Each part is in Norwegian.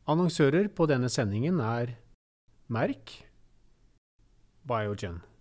Annonsører på denne sendingen Merck, Biogen.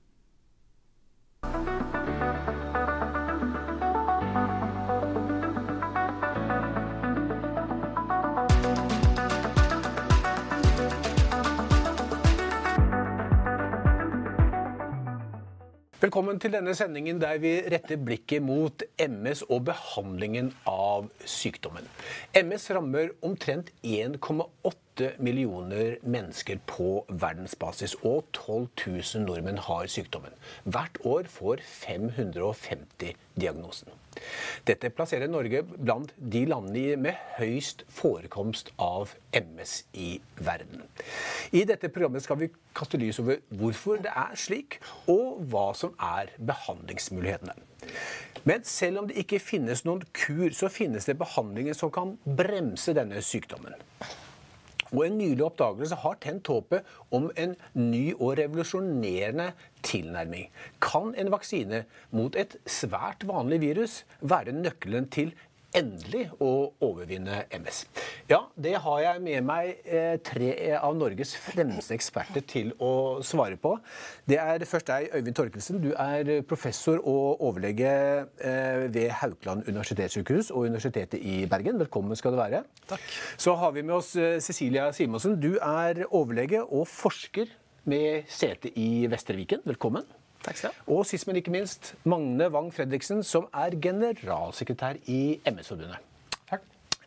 Velkommen til denne sendingen der vi retter blikket mot MS og behandlingen av sykdommen. MS rammer omtrent 1,8 millioner mennesker på verdensbasis, og 12 000 nordmenn har sykdommen. Hvert år får 550 diagnosen. Dette plasserer Norge blant de landene med høyst forekomst av MS i verden. I dette programmet skal vi kaste lys over hvorfor det slik, og hva som behandlingsmulighetene. Men selv om det ikke finnes noen kur, så finnes det behandlinger som kan bremse denne sykdommen. Og en nylig oppdagelse har tent håpet om en ny og revolusjonerende tilnærming. Kan en vaksine mot et svært vanlig virus være nøkkelen til endelig å overvinne MS? Ja, det har jeg med meg 3 av Norges fremste eksperter til å svare på. Det først deg, Øyvind Torkelsen. Du professor og overlege ved Haukeland universitetssykehus og Universitetet i Bergen. Velkommen skal du være. Takk. Så har vi med oss Cecilia Simonsen. Du overlege og forsker med sete i Vesterviken. Velkommen. Takk skal du ha. Og sist, men ikke minst, Magne Wang Fredriksen, som generalsekretær i MS-forbundet. Takk.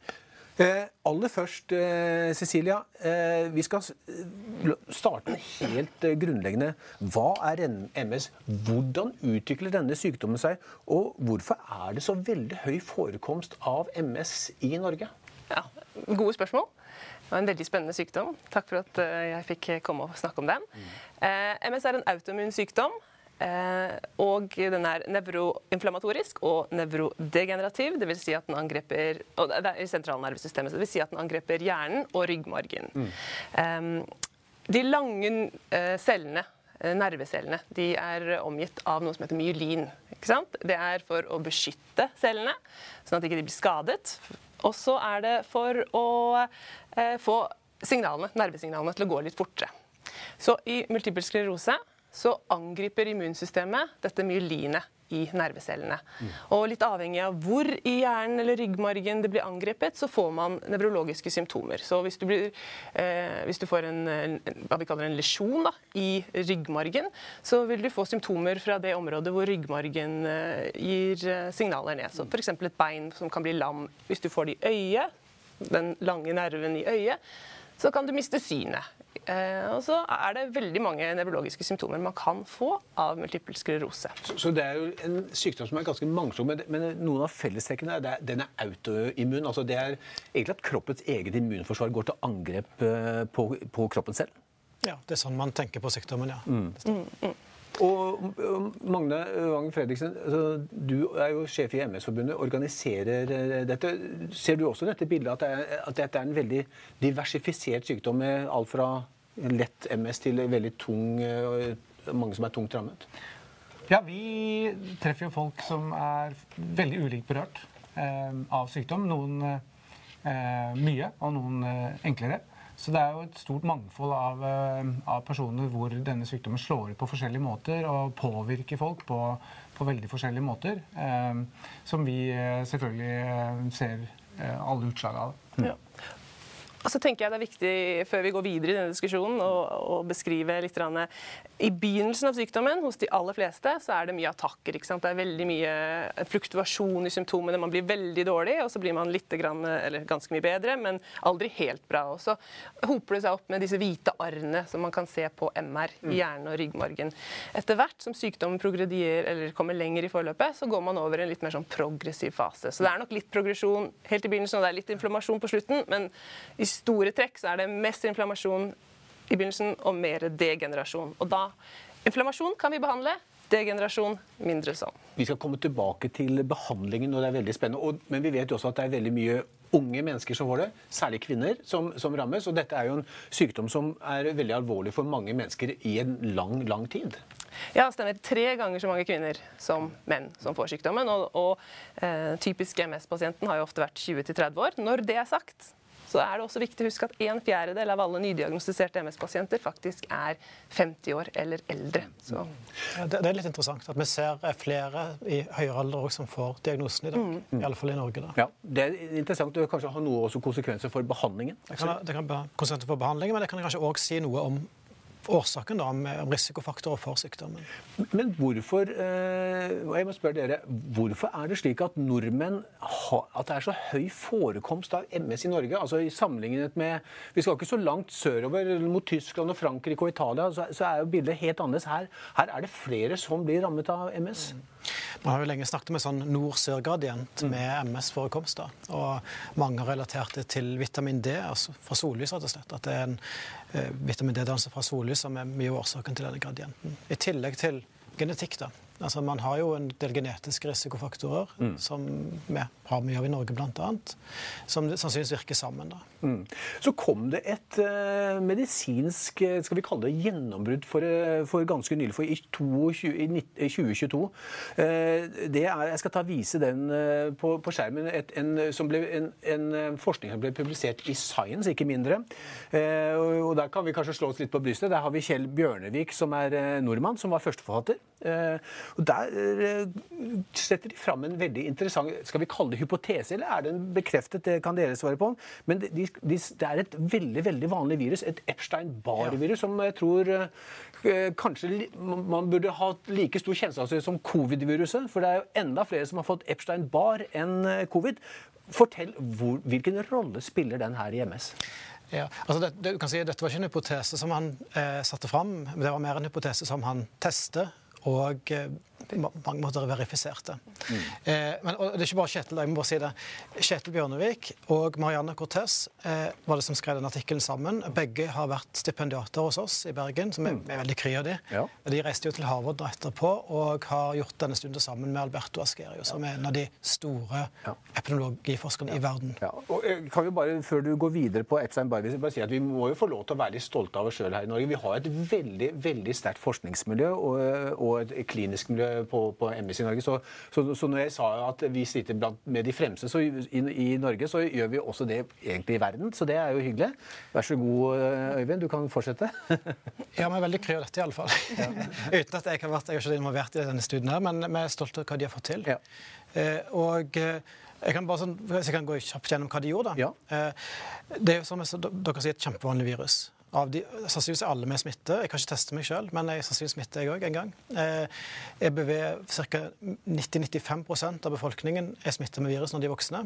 Aller først, Cecilia, vi skal starte helt grunnleggende. Hva MS? Hvordan utvikler denne sykdommen seg? Og hvorfor det så veldig høy forekomst av MS i Norge? Ja, gode spørsmål. Det var en veldig spennende sykdom. Takk for at jeg fikk komme og snakke om den. MS en autoimmun sykdom. Og den nevroinflammatorisk og nevrodegenerativ, det vil si at den angreper, og det i sentralnervesystemet, det vil si at den angreper hjernen og ryggmargen. De lange cellene, nervecellene, de omgitt av noe som heter myelin, ikke sant? Det for å beskytte cellene, sånn at de ikke blir skadet. Og så det for å få nervesignalene til å gå litt fortere. Så i multiple sklerose så angriper immunsystemet dette myelinet i nervecellene. Og litt avhengig av hvor i hjernen eller ryggmargen det blir angrepet, så får man nevrologiske symptomer. Så hvis du får hva vi kaller en lesjon i ryggmargen, så vil du få symptomer fra det området hvor ryggmargen gir signaler ned. Så for eksempel et bein som kan bli lam. Hvis du får det i øyet, den lange nerven i øyet, så kan du miste synet. Og så det veldig mange nevrologiske symptomer man kan få av multiple sklerose. Så det jo en sykdom som ganske mangslungen, men noen av fellestrekkene den autoimmun. Altså det egentlig at kroppens eget immunforsvar går til angrep på kroppen selv? Ja, det sånn man tenker på sykdommen, ja. Og Magne Wang Fredriksen, du jo sjef i MS-forbundet, organiserer dette. Ser du også dette bildet at dette en veldig diversifisert sykdom med alt fra lett MS til veldig tung, mange som tungt rammet? Ja, vi treffer jo folk som veldig ulikt berørt av sykdom. Noen mye, og noen enklere. Så det jo et stort mangfold av personer hvor denne sykdommen slår ut på forskjellige måter og påvirker folk på veldig forskjellige måter, som vi selvfølgelig ser alle utslag av. Ja. Og så tenker jeg det viktig, før vi går videre i denne diskusjonen, å beskrive litt i begynnelsen av sykdommen, hos de aller fleste, så det mye attakker, ikke sant? Det veldig mye fluktuasjon i symptomene, man blir veldig dårlig, og så blir man litt grann, eller ganske mye bedre, men aldri helt bra. Og så hoper det seg opp med disse hvite arrene som man kan se på MR i hjernen og ryggmargen. Etter hvert som sykdommen progredierer, eller kommer lenger i forløpet, så går man over en litt mer sånn progressiv fase. Så det nok litt progresjon helt i begynnelsen, og det litt inflammasjon på slutten, men i store trekk så det mest inflammasjon i begynnelsen og mer degenerasjon. Og da, inflammasjon kan vi behandle, degenerasjon mindre sånn. Vi skal komme tilbake til behandlingen, og det veldig spennende. Men vi vet jo også at det veldig mye unge mennesker som får det, særlig kvinner som rammes. Og dette jo en sykdom som veldig alvorlig for mange mennesker i en lang tid. Ja, det stemmer. 3 ganger så mange kvinner som menn som får sykdommen. Og typisk MS-pasienten har jo ofte vært 20-30 år. Når det sagt, så er det også viktig å huske at 1/4 av alle nydiagnostiserte MS-pasienter faktisk er 50 år eller eldre. Så. Ja, det er litt interessant at vi ser flere i høyere alder også som får diagnosen i dag, i alle fall i Norge. Da. Ja, det er interessant å kanskje ha noe også konsekvenser for behandlingen. Det kan ha konsekvenser for behandlingen, men det kan kanskje også si noe om årsaken da, om risikofaktorer for sykdommen. Men hvorfor, og jeg må spørre dere, hvorfor er det slik at nordmenn at det er så høy forekomst av MS i Norge? Altså i sammenlignet med, vi skal ikke så langt sørover mot Tyskland og Frankrike og Italia, så er jo bildet helt annerledes her. Her er det flere som blir rammet av MS. Man har jo lenge snakket med sånn nord-sør-gradient med MS-forekomst da, og mange har relatert det til vitamin D, altså fra sollys rett og slett, at det er en vitamin D-dannelse fra sollys som er mye årsaken til denne gradienten. I tillegg til genetikk da. Altså man har jo en del genetiske risikofaktorer som vi har mye av i Norge blant annet, som sannsynligvis virker sammen da. Så kom det et medisinsk, skal vi kalle det gjennombrudd for ganske nylig, for i 2022. Jeg skal vise den på skjermen, en forskning som ble publisert i Science, ikke mindre. Og der kan vi kanskje slå oss litt på brystet. Der har vi Kjell Bjørnevik, som er nordmann, som var førsteforfatter. Og der setter de fram en veldig interessant, skal vi kalle det hypotese, eller er den bekreftet, det kan dere svare på. Men det er et veldig, veldig vanlig virus, et Epstein-Barr-virus, som jeg tror kanskje man burde ha like stor kjennskap til som covid-viruset, for det er jo enda flere som har fått Epstein-Barr enn covid. Fortell, hvilken rolle spiller den her i MS? Ja, altså du kan si, dette var ikke en hypotese som han satte fram, men det var mer en hypotese som han testet, og på mange måter verifiserte. Men og det er ikke bare Kjetil, jeg må bare si det. Kjetil Bjørnevik og Marianne Cortez var det som skrev den artikkelen sammen. Begge har vært stipendiater hos oss i Bergen, som er veldig kry av de. Ja. De reiste jo til Harvard etterpå, og har gjort denne stunden sammen med Alberto Askerio, som er en av de store epidemiologiforskerne i verden. Ja. Og kan vi bare, før du går videre på Epstein-Barr, bare si at vi må jo få lov til å være litt stolte av oss selv her i Norge. Vi har et veldig, veldig sterkt forskningsmiljø og et klinisk miljø på MS i Norge. Så når jeg sa at vi sitter med de fremste i Norge, så gjør vi også det egentlig i verden. Så det er jo hyggelig. Vær så god, Øyvind, du kan fortsette. Ja, vi er veldig kry av dette i alle fall. Uten at jeg har vært ikke involvert i denne studien her, men vi er stolte av hva de har fått til. Ja. Og jeg kan bare hvis jeg kan gå kjapt gjennom hva de gjorde da. Ja. Det er jo som dere sier, et kjempevanlig virus. Sannsynligvis er alle med smitte. Jeg kan ikke teste meg selv, men jeg sannsynligvis smitter jeg også en gang. EBV, ca. 90-95% av befolkningen er smittet med virus når de er voksne.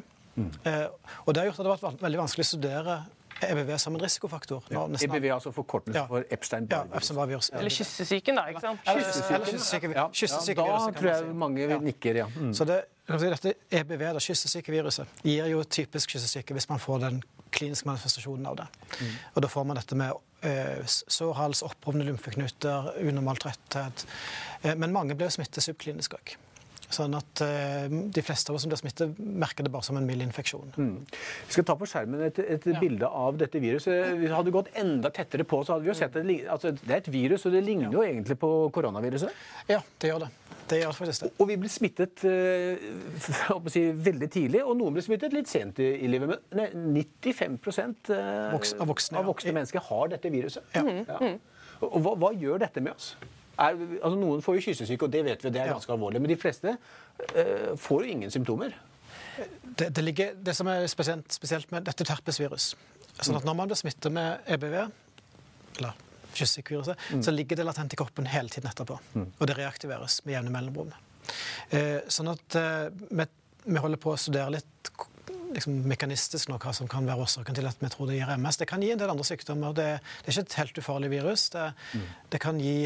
Og det har gjort at det har vært veldig vanskelig å studere EBV som en risikofaktor. EBV altså forkortelse for Epstein-Barr-virus. Ja, Epstein-Barr-virus. Eller kyssesyken da, ikke sant? Kyssesykeviruset. Da tror jeg mange nikker, ja. Så dette EBV, da, kyssesykeviruset, gir jo typisk kyssesyke hvis man får den kliniske manifestasjonen av det. Og da får man dette med sårhals, opphovne lymfeknuter, unormal tretthet. Men mange blir smittet subklinisk også. Sånn at de fleste av oss som blir smittet merker det bare som en mild infeksjon. Vi skal ta på skjermen et bilde av dette viruset. Vi hadde gått enda tettere på, så hadde vi jo sett at det er et virus, og det ligner jo egentlig på koronaviruset. Ja, det gjør det. Det gjør faktisk det. Og vi blir smittet veldig tidlig, og noen blir smittet litt sent i livet. Men 95% av voksne mennesker har dette viruset. Ja. Og hva gjør dette med oss? Noen får jo kyssesyke, og det vet vi, det er ganske alvorlig. Men de fleste får jo ingen symptomer. Det som er spesielt med dette herpesvirus, sånn at når man blir smittet med EBV, eller kyssesykeviruset, så ligger det latent i kroppen hele tiden etterpå. Og det reaktiveres med jevne mellomrom. Sånn at vi holder på å studere litt mekanistisk nå hva som kan være årsaken til at vi tror det gir MS. Det kan gi en del andre sykdommer. Det er ikke et helt ufarlig virus. Det kan gi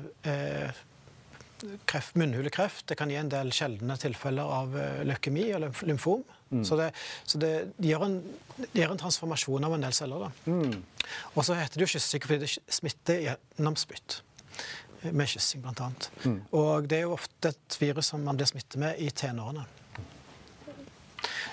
munnhulekreft. Det kan gi en del sjeldne tilfeller av leukemi eller lymfom. Så det gjør en transformasjon av en del celler. Da. Og så heter det jo kyssesyke fordi det smitter gjennom spytt. Med kyssing blant annet. Og det er jo ofte et virus som man blir smittet med i tenårene.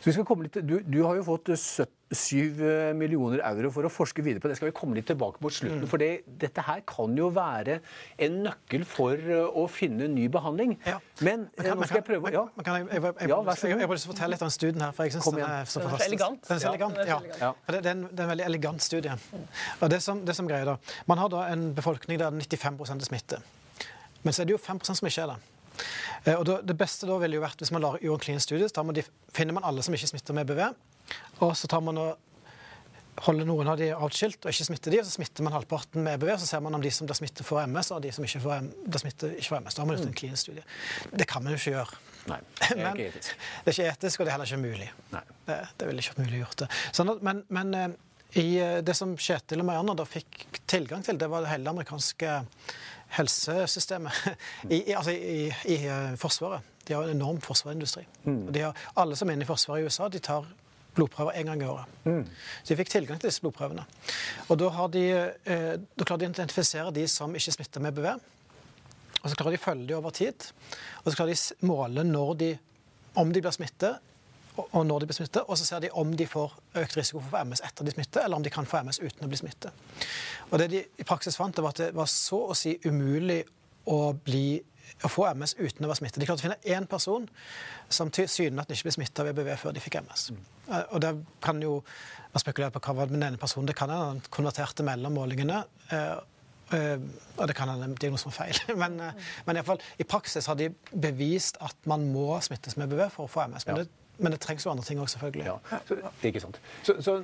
Så vi skal komme litt, du har jo fått 7 millioner euro for å forske videre på det. Skal vi komme litt tilbake mot slutten, for dette her kan jo være en nøkkel for å finne ny behandling. Ja. Men nå skal jeg prøve... Ja. Jeg har lyst til å fortelle litt om studien her, for jeg synes den er så fantastisk. Elegant. Den er så elegant, ja. Det er en veldig elegant studie. Og det som greier da, man har da en befolkning der 95% er smitte. Men så er det jo 5% som ikke er det. Og det beste da ville jo vært hvis man gjør en klinisk studie, så finner man alle som ikke smitter med EBV, og så tar man og holder noen av de avskilt og ikke smitter de, og så smitter man halvparten med EBV, og så ser man om de som blir smittet får MS, og de som ikke får MS. Da har man gjort en klinisk studie. Det kan man jo ikke gjøre. Nei, det er ikke etisk. Det er ikke etisk, og det er heller ikke mulig. Nei. Det ville ikke vært mulig å gjøre det. Sånn at, men i det som Kjetil og Marianne da fikk tilgang til, det var det hele det amerikanske helsesystemet i Forsvaret. De har en enorm forsvarsindustri. Alle som er inne i Forsvaret i USA, de tar blodprøver en gang i året. Så de fikk tilgang til disse blodprøvene. Og da klarer de å identifisere de som ikke smitter med EBV, og så klarer de å følge de over tid, og så klarer de måle om de blir smittet, og når de blir smittet, og så ser de om de får økt risiko for å få MS etter de smittet, eller om de kan få MS uten å bli smittet. Og det de i praksis fant, var at det var så å si umulig å få MS uten å være smittet. De klarte å finne én person som tilsynelatende ikke ble smittet av EBV før de fikk MS. Og det kan jo spekulere på hva var den ene personen. Det kan han konverterte mellom målingene, og det kan være en diagnose som er feil. Men i hvert fall, i praksis har de bevist at man må smittes med EBV for å få MS. Men det trengs jo andre ting også, selvfølgelig. Ja, ikke sant. Så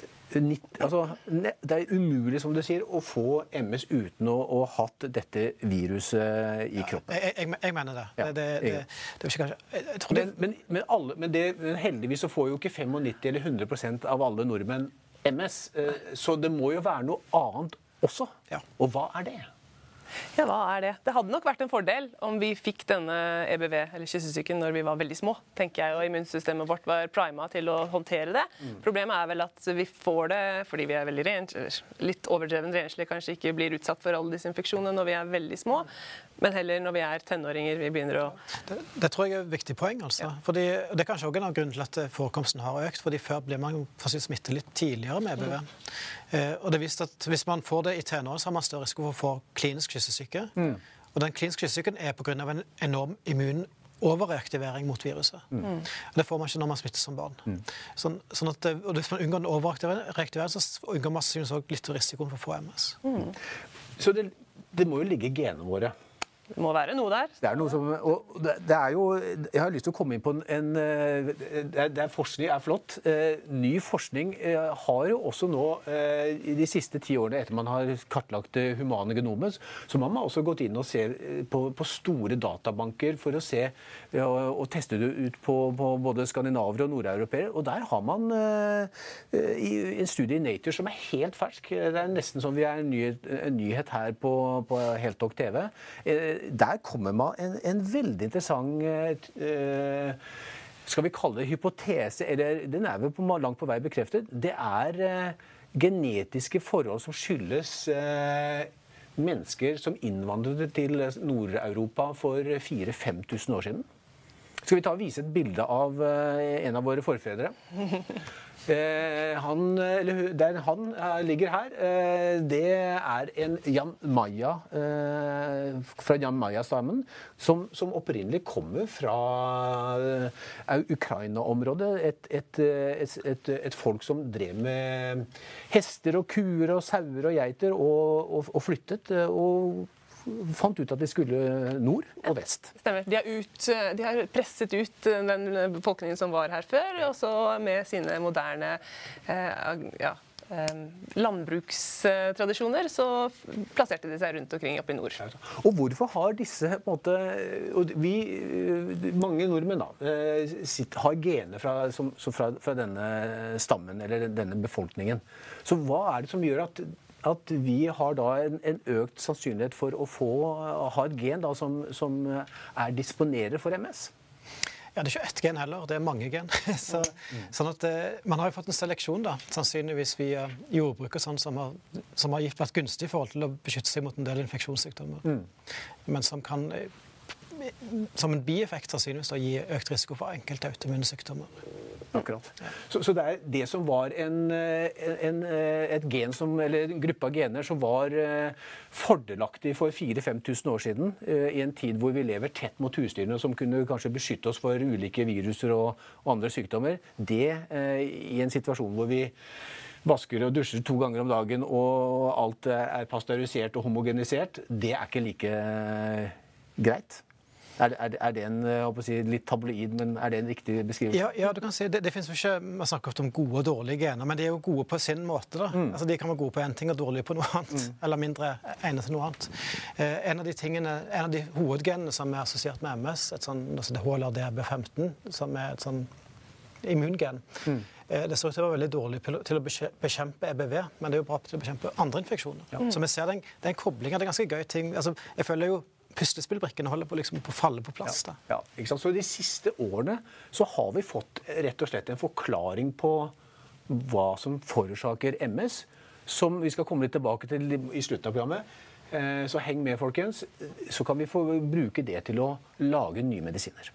det er umulig, som du sier, å få MS uten å ha hatt dette viruset i kroppen. Jeg mener det. Ja, det er ikke kanskje... Men heldigvis så får jo ikke 95 eller 100% av alle nordmenn MS, så det må jo være noe annet også. Ja. Og hva er det? Ja, hva er det? Det hadde nok vært en fordel om vi fikk denne EBV, eller kyssesyken, når vi var veldig små, tenker jeg, og immunsystemet vårt var prima til å håndtere det. Problemet er vel at vi får det fordi vi er veldig litt overdreven renslige, kanskje ikke blir utsatt for alle disse infeksjonene når vi er veldig små, men heller når vi er tenåringer, vi begynner å... Det tror jeg er et viktig poeng, altså. Ja. Fordi, det er kanskje også en av grunnen til at forekomsten har økt, fordi før ble man smittet litt tidligere med EBV. Og det viste at hvis man får det i tenåren, så har man større risiko for å få klinisk kyssesyke. Og den kliniske kyssesyken er på grunn av en enorm immunoverreaktivering mot viruset. Og det får man ikke når man smitter som barn. Sånn at, og hvis man unngår en overreaktivering, så unngår man sannsynligvis også litt risikoen for å få MS. Så det må jo ligge i genene våre. Det må være noe der. Det er noe som, og det er jo, jeg har lyst til å komme inn på forskning er flott. Ny forskning har jo også nå, i de siste 10 årene etter man har kartlagt det humane genomet, så man har også gått inn og se på store databanker for å se og teste det ut på både skandinaver og nordeuropeere. Og der har man en studie i Nature som er helt fersk. Det er nesten som vi er en nyhet her på Heltalk TV. Der kommer man en veldig interessant, skal vi kalle det hypotese, eller den er vel langt på vei bekreftet. Det er genetiske forhold som skyldes mennesker som innvandret til Nord-Europa for 4-5 tusen år siden. Skal vi ta og vise et bilde av en av våre forfedre? Han ligger her. Det er en Jan Maja fra Jan Maja-stammen som opprinnelig kommer fra Ukraina-området. Et folk som drev med hester og kuer og sauer og geiter og flyttet og fant ut at de skulle nord og vest. Stemmer. De har presset ut den befolkningen som var her før, og så med sine moderne landbrukstradisjoner, så plasserte de seg rundt omkring oppe i nord. Og hvorfor har disse, på en måte, mange nordmenn da, har gener fra denne stammen, eller denne befolkningen. Så hva er det som gjør at vi har da en økt sannsynlighet for å ha et gen da, som er disponerer for MS? Ja, det er ikke ett gen heller, det er mange gen. Sånn at man har jo fått en seleksjon da, sannsynligvis via jordbruk og sånn, som har vært gunstig i forhold til å beskytte seg mot en del infeksjonssykdommer. Men som kan som en bieffekt sannsynligvis å gi økt risiko for enkelte autoimmune sykdommer. Akkurat. Så det det som var et gen eller en gruppe av gener som var fordelaktig for 4-5 000 år siden, i en tid hvor vi lever tett mot husdyrene, som kunne kanskje beskytte oss for ulike viruser og andre sykdommer, i en situasjon hvor vi vasker og dusjer 2 ganger om dagen, og alt pasteurisert og homogenisert, det ikke like greit. Det en litt tabloid, men det en riktig beskrivelse? Ja, du kan si, det finnes jo ikke, man snakker ofte om gode og dårlige gener, men de jo gode på sin måte da. Altså, de kan være gode på en ting og dårlige på noe annet, eller mindre egnet til noe annet. En av de hovedgenene som assosiert med MS, altså det HLA-DB15, som et sånn immungen, det ser ut til å være veldig dårlig til å bekjempe EBV, men det jo bra til å bekjempe andre infeksjoner. Ja. Så vi ser det en kobling av det ganske gøy ting. Altså, jeg føler jo puslespillbrikkene holder på å falle på plass. Da. Ja, ikke sant? Så de siste årene så har vi fått rett og slett en forklaring på hva som forårsaker MS, som vi skal komme litt tilbake til i slutten av programmet. Så heng med, folkens. Så kan vi få bruke det til å lage nye medisiner.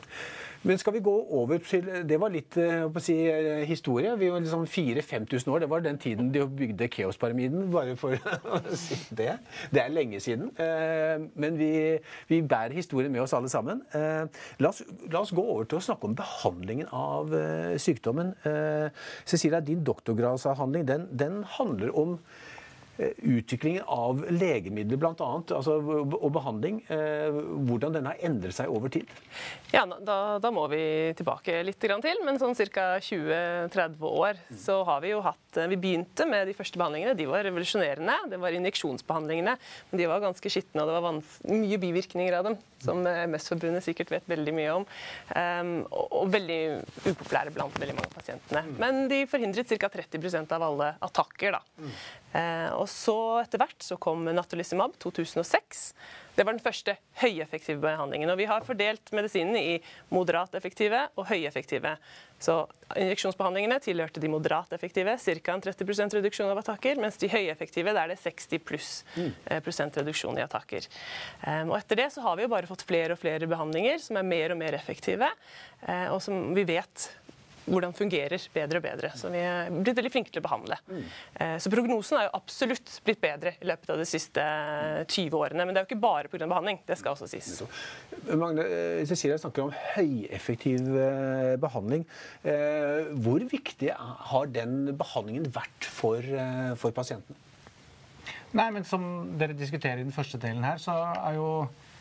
Men skal vi gå over til, det var litt historie, vi var liksom 4-5 000 år, det var den tiden de bygde Keospyramiden, bare for å si det. Det lenge siden, men vi bærer historien med oss alle sammen. La oss gå over til å snakke om behandlingen av sykdommen. Cecilia, din doktorgradsavhandling, den handler om utviklingen av legemidler blant annet, og behandling, hvordan den har endret seg over tid? Ja, da må vi tilbake litt til, men sånn cirka 20-30 år så har vi jo vi begynte med de første behandlingene, de var revolusjonerende, det var injeksjonsbehandlingene, men de var ganske skittende, og det var mye bivirkninger av dem, som MS-forbundet sikkert vet veldig mye om, og veldig upopulære blant veldig mange pasientene. Men de forhindret ca. 30% av alle attakker da. Og så etter hvert så kom Natalizumab 2006. Det var den første høyeffektive behandlingen, og vi har fordelt medisinene i moderat effektive og høyeffektive. Så injeksjonsbehandlingene tilhørte de moderat effektive, ca. en 30% reduksjon av attakker, mens de høyeffektive, det 60+ % reduksjon i attakker. Og etter det så har vi jo bare fått flere og flere behandlinger som mer og mer effektive, og som vi vet hvordan fungerer bedre og bedre. Så vi blitt veldig flinke til å behandle. Så prognosen har jo absolutt blitt bedre i løpet av de siste 20 årene, men det jo ikke bare på grunn av behandling, det skal også sies. Magne, Cecilia snakker om høyeffektiv behandling. Hvor viktig har den behandlingen vært for pasienten? Nei, men som dere diskuterer i den første delen her, så jo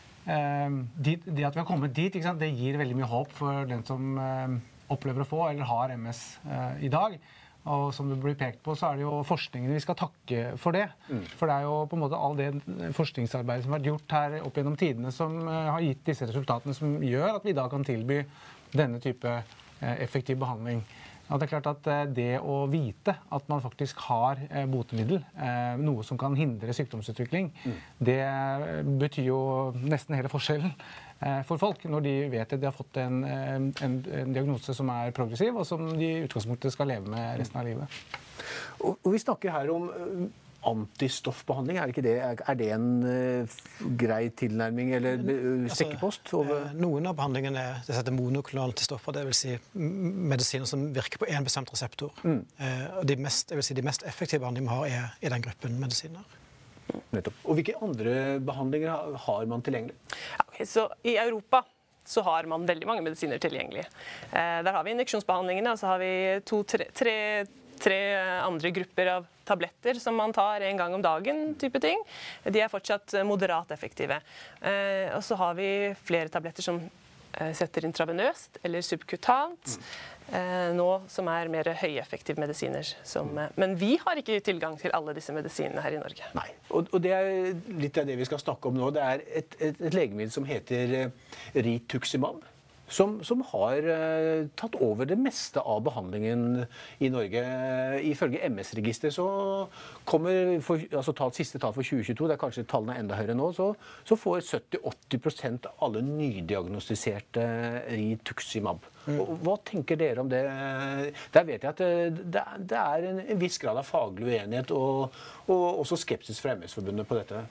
det at vi har kommet dit, ikke sant, det gir veldig mye håp for den som opplever å få eller har MS i dag. Og som det blir pekt på, så det jo forskningen vi skal takke for det. For det jo på en måte all det forskningsarbeidet som har vært gjort her opp gjennom tidene som har gitt disse resultatene som gjør at vi da kan tilby denne type effektiv behandling. Og det klart at det å vite at man faktisk har botemiddel, noe som kan hindre sykdomsutvikling, det betyr jo nesten hele forskjellen for folk når de vet at de har fått en diagnose som progressiv, og som de i utgangspunktet skal leve med resten av livet. Og vi snakker her om antistoffbehandling, ikke det? Det en grei tilnærming eller sekkepost? Noen av behandlingene det heter monoklonale antistoffer, det vil si medisiner som virker på en bestemt reseptor. Og de mest effektive behandlingene vi har i den gruppen medisiner. Nettopp. Og hvilke andre behandlinger har man tilgjengelig? Okay, så i Europa så har man veldig mange medisiner tilgjengelig. Der har vi injeksjonsbehandlingene, og så har vi tre andre grupper av tabletter som man tar en gang om dagen, type ting. De fortsatt moderat effektive. Og så har vi flere tabletter som setter intravenøst eller subkutant, nå som mer høyeffektive medisiner. Men vi har ikke tilgang til alle disse medisinene her i Norge. Nei, og det litt av det vi skal snakke om nå. Det et legemiddel som heter Rituximab, som har tatt over det meste av behandlingen i Norge. Ifølge MS-register så kommer, siste tall for 2022, det kanskje tallene enda høyere nå, så får 70-80% av alle nydiagnostiserte Rituximab. Hva tenker dere om det? Der vet jeg at det en viss grad av faglig uenighet og også skepsis fra MS-forbundet på dette.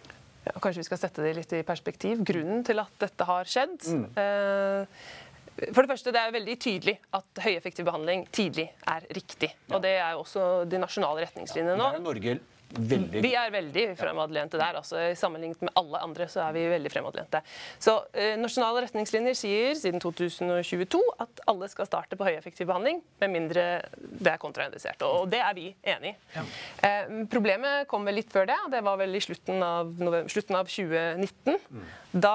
Ja, kanskje vi skal sette det litt i perspektiv. Grunnen til at dette har skjedd For det første, det er veldig tydelig at høyeffektiv behandling tidlig er riktig. Og det er jo også de nasjonale retningslinjene nå. Der er Norge veldig... Vi er veldig fremadlente der. Altså, sammenlignet med alle andre så er vi veldig fremadlente. Så nasjonale retningslinjer sier siden 2022 at alle skal starte på høyeffektiv behandling, med mindre det er kontraindisert. Og det er vi enig i. Ja. Problemet kom vel litt før det. Det var vel i slutten av 2019. Da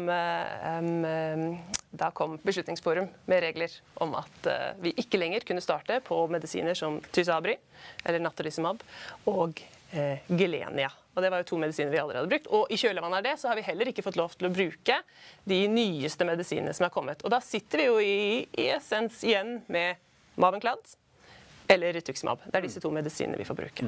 kom Beslutningsforum med regler om at vi ikke lenger kunne starte på medisiner som Tysabri, eller Natalizumab, og Gilenya. Og det var jo 2 medisiner vi allerede hadde brukt. Og i kjølvannet av det så har vi heller ikke fått lov til å bruke de nyeste medisinene som er kommet. Og da sitter vi jo i essens igjen med Mavenclad eller Rituximab. Det er disse 2 medisinene vi får bruke.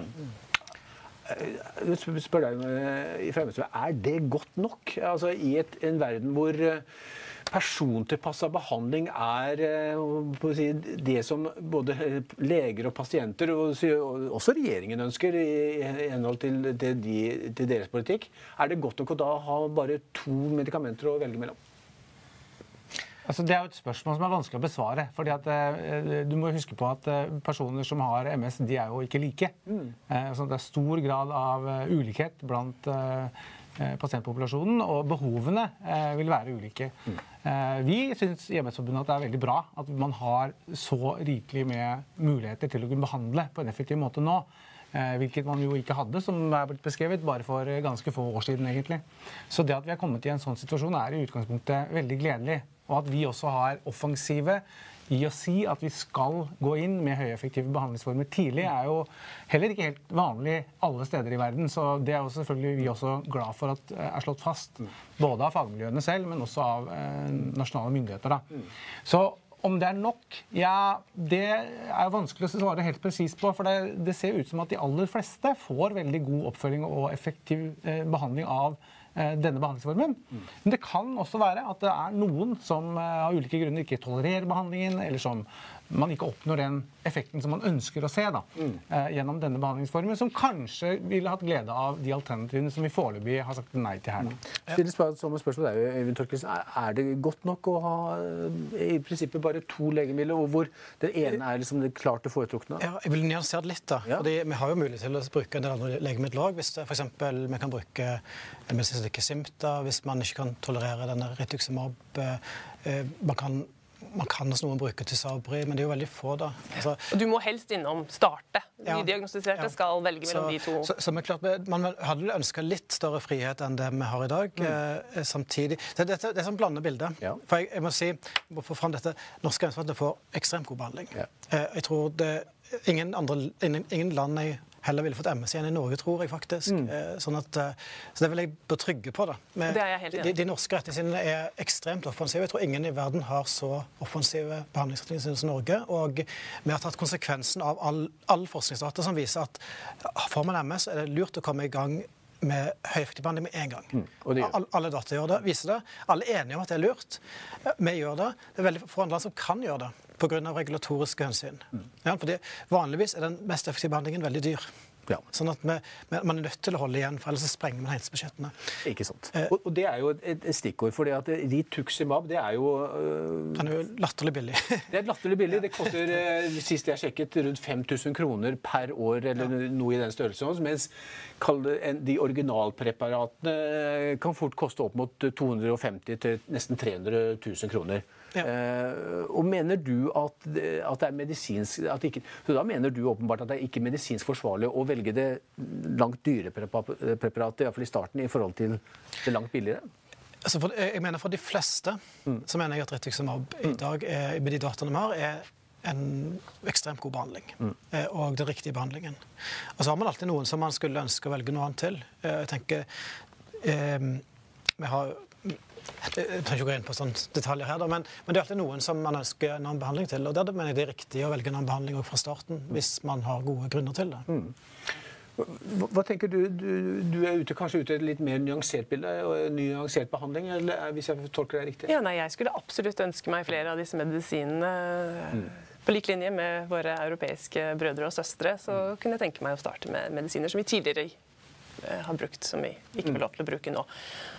Jeg spør deg i fremtiden, er det godt nok? Altså i en verden hvor persontilpasset behandling er det som både leger og pasienter, og også regjeringen ønsker i henhold til deres politikk. Er det godt nok å da ha bare 2 medikamenter å velge mellom? Altså, det er jo et spørsmål som er vanskelig å besvare, fordi at du må huske på at personer som har MS, de er jo ikke like. Så det er stor grad av ulikhet blant pasientpopulasjonen, og behovene vil være ulike. Vi synes i MS-forbundet at det er veldig bra at man har så rikelig med muligheter til å kunne behandle på en effektiv måte nå, hvilket man jo ikke hadde, som er blitt beskrevet bare for ganske få år siden egentlig. Så det at vi har kommet i en sånn situasjon er i utgangspunktet veldig gledelig, og at vi også har offensive i å si at vi skal gå inn med høyeffektive behandlingsformer tidlig er jo heller ikke helt vanlig alle steder i verden, så det er jo selvfølgelig vi også glad for at er slått fast, både av fagmiljøene selv, men også av nasjonale myndigheter. Så om det er nok, ja, det er vanskelig å svare helt presis på, for det ser ut som at de aller fleste får veldig god oppfølging og effektiv behandling av denne behandlingsformen. Men det kan også være at det er noen som av ulike grunner ikke tolererer behandlingen, eller som man ikke oppnår den effekten som man ønsker å se da, gjennom denne behandlingsformen, som kanskje ville hatt glede av de alternativene som vi foreløpig har sagt nei til her. Som spørsmål er jo, Øyvind Torkelsen, er det godt nok å ha i prinsippet bare 2 legemidler, og hvor det ene er liksom det klart foretrukne? Ja, jeg vil nyansere det litt da. Fordi vi har jo mulighet til å bruke en del andre legemidler også, hvis for eksempel vi kan bruke en medisin som ikke Simta, hvis man ikke kan tolerere denne Rituximab. Man kan hos noen bruke Tysabri, men det er jo veldig få da. Altså, du må helst innom starte. Nydiagnostiserte skal velge mellom de 2. Så men klart, man hadde ønsket litt større frihet enn det vi har i dag. Samtidig. Det er sånn blandet bilde. For jeg må si, for fram dette, norske helseforetak får ekstremt god behandling. Jeg tror ingen land heller ville fått MS igjen i Norge, tror jeg faktisk. Så det vil jeg betrygge på. Da. Det er jeg helt enig. De norske retningslinjene er ekstremt offensive. Jeg tror ingen i verden har så offensive behandlingsretningslinjer som Norge. Og vi har tatt konsekvensen av all forskningsdata som viser at får man MS, er det lurt å komme i gang med høyeffektiv behandling med en gang. Alle data gjør det, viser det. Alle er enige om at det er lurt. Vi gjør det. Det er veldig få andre land som kan gjøre det på grunn av regulatoriske hensyn. Fordi vanligvis er den mest effektive behandlingen veldig dyr. Sånn at man er nødt til å holde igjen, for ellers sprenger man helsebudsjettene. Ikke sant. Og det er jo et stikkord, for at Rituximab, det er jo... Den er jo latterlig billig. Det er latterlig billig. Det koster, sist jeg sjekket, rundt 5.000 kroner per år, eller noe i den størrelsen, mens de originalpreparatene kan fort koste opp mot 250 til nesten 300 000 kroner. Og mener du at det er medisinsk... Så da mener du åpenbart at det er ikke medisinsk forsvarlig å velge det langt dyre preparatet, i hvert fall i starten, i forhold til det langt billigere? Altså jeg mener for de fleste, så mener jeg at Rituximab i dag, med de dataene vi har, er en ekstremt god behandling. Og den riktige behandlingen. Og så har man alltid noen som man skulle ønske å velge noe annet til. Jeg tenker, vi har... Jeg trenger ikke gå inn på sånne detaljer her, men det er alltid noen som man ønsker en annen behandling til, og der mener jeg det er riktig å velge en annen behandling også fra starten, hvis man har gode grunner til det. Hva tenker du? Du er kanskje ute i et litt mer nyansert bilde, og nyansert behandling, eller hvis jeg tolker det riktig? Ja, nei, jeg skulle absolutt ønske meg flere av disse medisinene på lik linje med våre europeiske brødre og søstre, så kunne jeg tenke meg å starte med medisiner som vi tidligere har brukt, som vi ikke får lov til å bruke nå.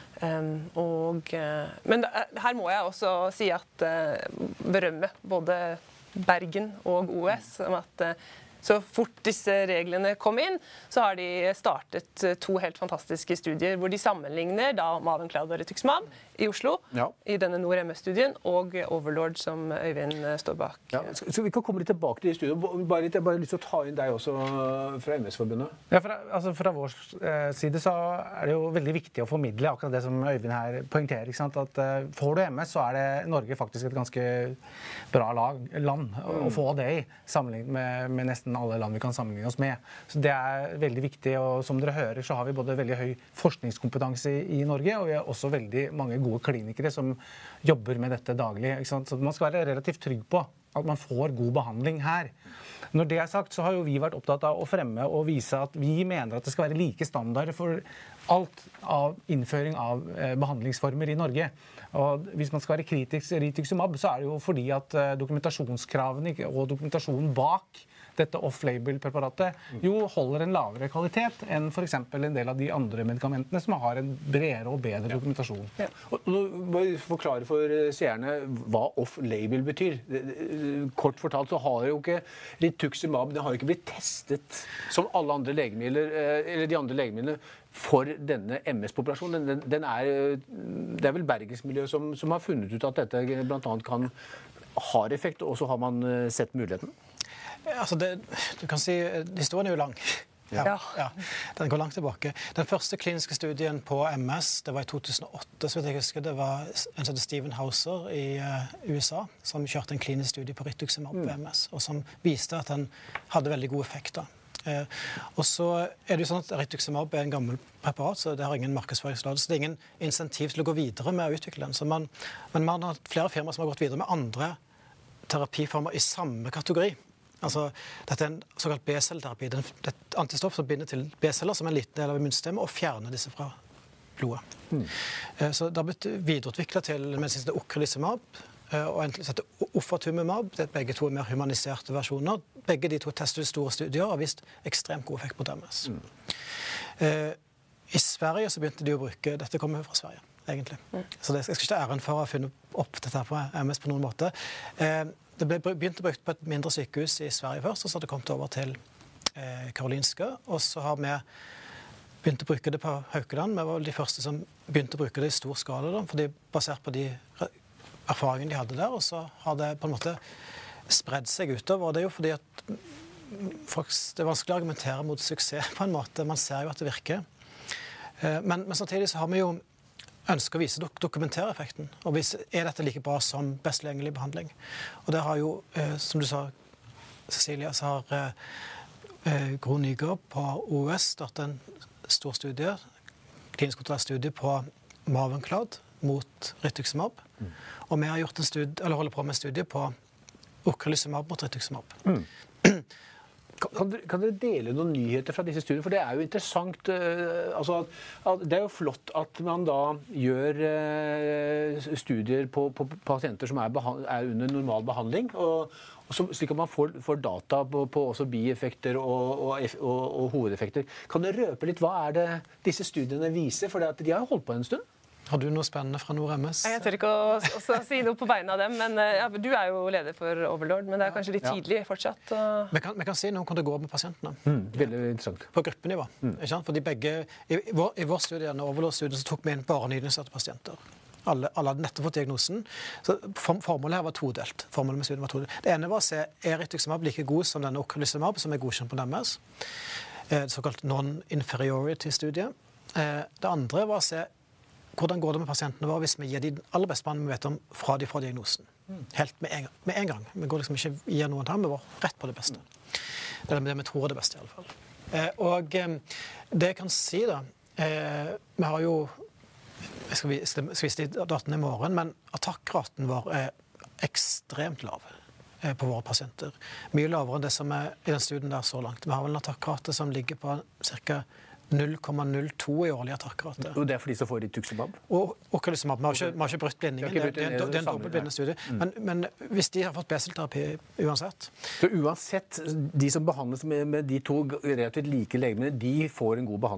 Men her må jeg også si at berømme både Bergen og OUS om at så fort disse reglene kom inn, så har de startet 2 helt fantastiske studier hvor de sammenligner da Mavenclad og Rituximab i Oslo, i denne NOR-MS-studien, og Overlord, som Øyvind står bak. Ja, så vi kan komme litt tilbake til de studiene. Jeg bare lyst til å ta inn deg også fra MS-forbundet. Ja, fra vår side så er det jo veldig viktig å formidle akkurat det som Øyvind her poengterer, ikke sant? At får du MS, så er det Norge faktisk et ganske bra land å få det i, sammenlignet med nesten alle land vi kan sammenligne oss med. Så det er veldig viktig, og som dere hører så har vi både veldig høy forskningskompetanse i Norge, og vi har også veldig mange gode klinikere som jobber med dette daglig. Ikke sant? Så man skal være relativt trygg på at man får god behandling her. Når det er sagt, så har jo vi vært opptatt av å fremme og vise at vi mener at det skal være like standarder for alt av innføring av behandlingsformer i Norge. Og hvis man skal være kritisk til Rituximab, så er det jo fordi at dokumentasjonskravene og dokumentasjonen bak dette off-label-preparatet jo holder en lavere kvalitet enn for eksempel en del av de andre medikamentene som har en bredere og bedre dokumentasjon. Ja. Og nå må jeg forklare for seerne hva off-label betyr. Kort fortalt så har jo ikke Rituximab, den har jo ikke blitt testet som alle andre legemidler, eller de andre legemidlene, for denne MS-populasjonen. Det er vel Bergensmiljøet som har funnet ut at dette blant annet kan ha effekt, og så har man sett muligheten. Altså du kan si, historien er jo lang. Ja. Den går langt tilbake. Den første kliniske studien på MS, det var i 2008, så jeg husker, det var en som heter Stephen Hauser i USA, som kjørte en klinisk studie på Rituximab på MS, og som viste at den hadde veldig god effekt da. Og så er det jo sånn at Rituximab er en gammel preparat, så det har ingen markedsføringstillatelse, så det er ingen insentiv til å gå videre med å utvikle den. Men man har flere firmaer som har gått videre med andre terapiformer i samme kategori. Altså, dette er en såkalt B-celleterapi. Det er et antistoff som binder til B-celler som en liten del av immunsystemet og fjerner disse fra blodet. Så det har blitt videreutviklet til medisinsk Ocrelizumab og en som heter Ofatumumab. Det er begge to mer humaniserte versjoner. Begge de to testet store studier og har vist ekstremt god effekt mot MS. I Sverige så begynte de å bruke, dette kommer fra Sverige egentlig, så jeg skal ikke ta æren for å ha funnet opp dette her på MS på noen måte. Det ble begynt å bruke på et mindre sykehus i Sverige først, og så har det kommet over til Karolinska, og så har vi begynt å bruke det på Haukeland. Vi var de første som begynte å bruke det i stor skala, da, fordi basert på de erfaringene de hadde der, og så har det på en måte spredd seg utover. Og det er jo fordi at det er vanskelig å argumentere mot suksess på en måte. Man ser jo at det virker. Men samtidig så har vi jo ønsker å vise dokumentere effekten, og er dette like bra som best tilgjengelig behandling. Og det har jo, som du sa, Cecilia, så har Gro Nygaard på OUS startet en stor studie, klinisk kontrollert studie på Mavenclad mot Rituximab, og vi har gjort en studie, eller holder på med en studie på Ocrelizumab mot Rituximab. Kan dere dele noen nyheter fra disse studiene? For det er jo interessant. Det er jo flott at man da gjør studier på pasienter som er under normal behandling, og slik at man får data på også bieffekter og hovedeffekter. Kan du røpe litt hva er det disse studiene viser? For de har jo holdt på en stund. Har du noe spennende fra NOR-MS? Jeg tør ikke å si noe på vegne av dem, men du er jo leder for Overlord, men det er kanskje litt tidlig fortsatt. Vi kan si noe om hvordan det går med pasientene. Veldig interessant. På gruppenivå. Ikke sant? Fordi i vår studie, Overlord-studien, så tok vi inn bare nydiagnostiserte pasienter. Alle hadde nettopp fått diagnosen. Så formålet her var todelt. Formålet med studien var todelt. Det ene var å se, er Rituximab like god som denne Ocrelizumab, som er godkjent på MS? Såkalt non-inferiority-studie. Det andre var å se hvordan går det med pasientene våre hvis vi gir de aller beste behandling vi vet om fra de får diagnosen. Helt med en gang. Vi går liksom ikke gir noen her, vi går rett på det beste. Det er det vi tror er det beste i alle fall. Og det jeg kan si da, vi har jo, jeg skal vise de datene i morgen, men attakkraten vår er ekstremt lav på våre pasienter. Mye lavere enn det som er i den studien der så langt. Vi har vel en attakkrate som ligger på cirka 0,02 i årlig attakkrate. Og det er for de som får Rituximab? Og Ocrelizumab. Vi har ikke brutt blindingen. Det er en dobbeltblindende studie. Men hvis de har fått B-cellterapi uansett... Så uansett, de som behandles med de to relativt like legemidlene, de får en god behandling?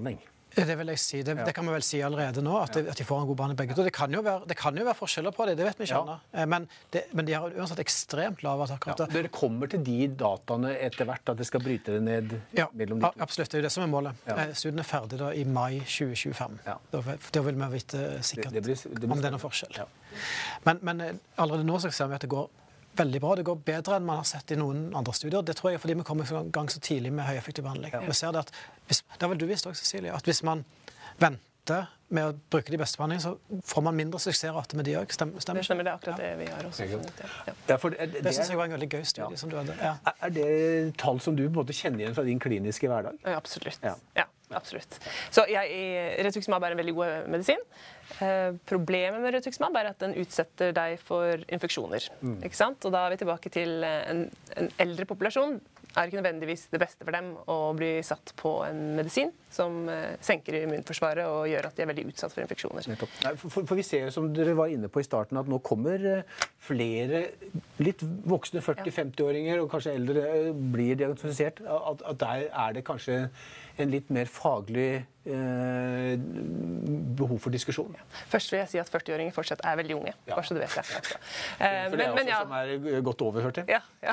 Det vil jeg si. Det kan vi vel si allerede nå, at de får en god behandling begge to. Det kan jo være forskjeller på det vet vi ikke ennå. Men de har uansett ekstremt lave akkurat. Dere kommer til de dataene etter hvert, at det skal bryte det ned mellom de to? Absolutt. Det er jo det som er målet. Studien er ferdig da i mai 2025. Da vil vi vite sikkert om det er noen forskjell. Men allerede nå så ser vi at det går veldig bra. Det går bedre enn man har sett i noen andre studier. Det tror jeg er fordi vi kommer i gang så tidlig med høyeffektiv behandling. Vi ser det at, det har vel du visst også, Cecilie, at hvis man venter med å bruke de beste behandlingene, så får man mindre suksessrate med de også. Stemmer det stemmer, det akkurat det vi har også. Det synes jeg var en veldig gøy studie som du hadde. Er det tall som du på en måte kjenner igjen fra din kliniske hverdag? Absolutt. Ja, absolutt. Så rituximab er en veldig god medisin. Problemet med rituximab er at den utsetter deg for infeksjoner. Ikke sant? Og da er vi tilbake til en eldre populasjon. Er ikke nødvendigvis det beste for dem å bli satt på en medisin som senker immunforsvaret og gjør at de er veldig utsatt for infeksjoner. For vi ser, som dere var inne på i starten, at nå kommer flere litt voksne 40-50-åringer og kanskje eldre blir diagnostisert. At der er det kanskje en litt mer faglig behov for diskusjon. Først vil jeg si at 40-åringer fortsatt er veldig unge. Bare så du vet det. For det er også som er godt over 40. Ja.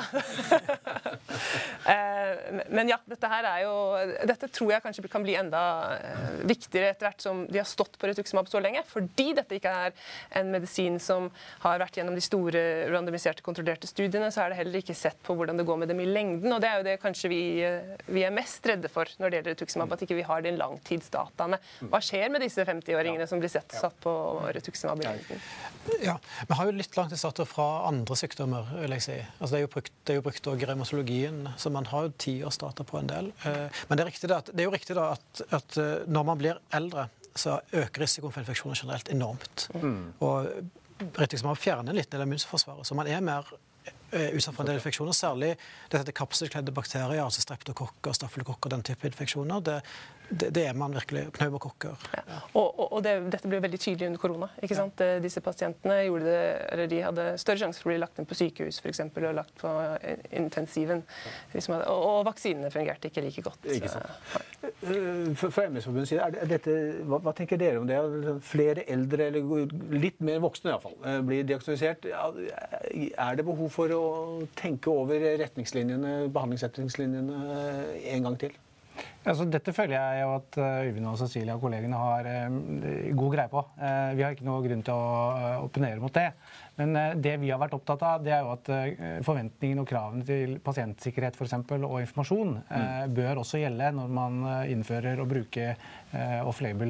Men dette her er jo... Dette tror jeg kanskje kan bli enda viktigere etter hvert som de har stått på rituximab så lenge, fordi dette ikke er en medisin som har vært gjennom de store randomiserte kontrollerte studiene, så er det heller ikke sett på hvordan det går med dem i lengden, og det er jo det kanskje vi er mest redde for når det gjelder rituximab, at ikke vi har de langtidsdataene. Hva skjer med disse 50-åringene som blir satt på rituximab i lengden? Ja, vi har jo litt langtidsdata fra andre sykdommer, vil jeg si. Altså, det er jo brukt også i revmatologien, så man har jo 10 års data på en del. Men det er jo riktig at når man blir eldre, så øker risikoen for infeksjoner generelt enormt. Og rituximab fjerner en liten del av immunforsvaret, så man er mer utsatt for en del infeksjoner, særlig dette kapselkledde bakterier, altså streptokokker, stafylokokker, den type infeksjoner. Det er man virkelig, pneumokokker. Og dette ble veldig tydelig under korona, ikke sant? Disse pasientene de hadde større sjanse for å bli lagt inn på sykehus, for eksempel, og lagt på intensiven. Og vaksinene fungerte ikke like godt. Ikke sant. Fra MS-forbundets side, hva tenker dere om det? Flere eldre, eller litt mer voksne i hvert fall, blir diagnostisert. Er det behov for å tenke over behandlingsretningslinjene en gang til? Altså, dette føler jeg jo at Øyvind og Cecilie og kollegene har god greie på. Vi har ikke noe grunn til å opponere mot det. Men det vi har vært opptatt av, det er jo at forventningene og kravene til pasientsikkerhet for eksempel, og informasjon bør også gjelde når man innfører og bruker off-label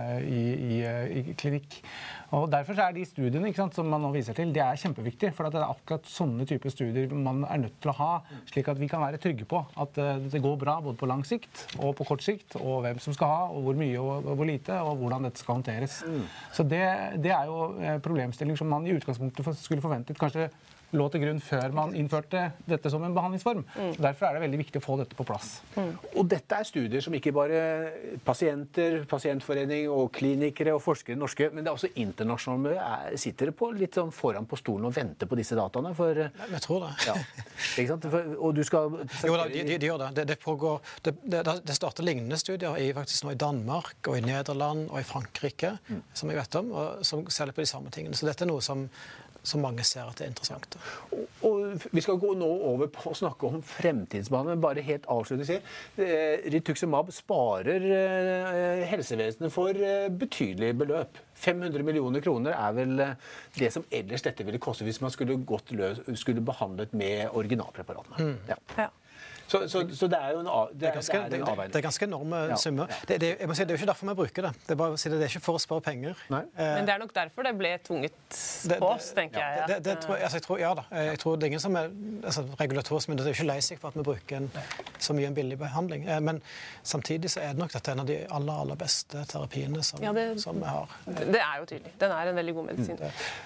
i klinikk. Og derfor er de studiene, ikke sant, som man nå viser til, det er kjempeviktig, for det er akkurat sånne typer studier man er nødt til å ha, slik at vi kan være trygge på at det går bra både på lang sikt og på kort sikt, og hvem som skal ha, og hvor mye og hvor lite, og hvordan dette skal håndteres. Så det er jo problemstilling som man i utgangspunktet skulle forventet kanskje lå til grunn før man innførte dette som en behandlingsform. Så derfor er det veldig viktig å få dette på plass. Og dette er studier som ikke bare pasienter, pasientforening og klinikere og forskere norske, men det er også internasjonale. Sitter det på litt sånn foran på stolen og venter på disse dataene? Jeg tror det. Ja. Ikke sant? Og du skal... Jo da, de gjør det. Det starter lignende studier faktisk nå i Danmark, og i Nederland, og i Frankrike, som jeg vet om, og som ser litt på de samme tingene. Så dette er noe som mange ser at det er interessant. Og vi skal gå nå over på å snakke om fremtidsbehandling, men bare helt avslutningsvis. Rituximab sparer helsevesenet for betydelige beløp. 500 millioner kroner er vel det som ellers dette ville koste hvis man skulle behandlet med originalpreparatene. Ja. Så det er jo en avveining. Det er ganske enorme summer. Jeg må si, det er jo ikke derfor vi bruker det. Det er bare å si det er ikke for å spare penger. Men det er nok derfor det ble tvunget på oss, tenker jeg. Jeg tror det er ingen som er regulatorisk, men det er jo ikke lei seg for at vi bruker så mye en billig behandling. Men samtidig så er det nok dette en av de aller beste terapiene som vi har. Det er jo tydelig. Den er en veldig god medisin.